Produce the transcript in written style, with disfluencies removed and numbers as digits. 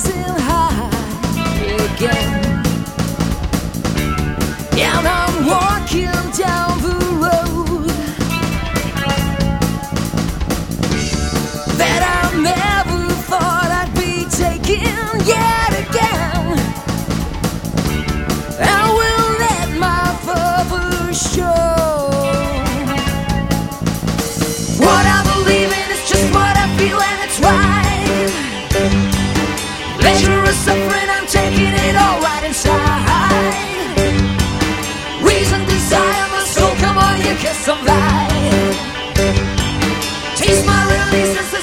rising high again. And I'm walking down the road that I never thought I'd be taking yet again. I will let my father show. What I believe in is just what I feel, and it's right. Pleasure or suffering, I'm taking it all right inside. Reason, desire, my soul, come on, you kiss some light. Taste my release.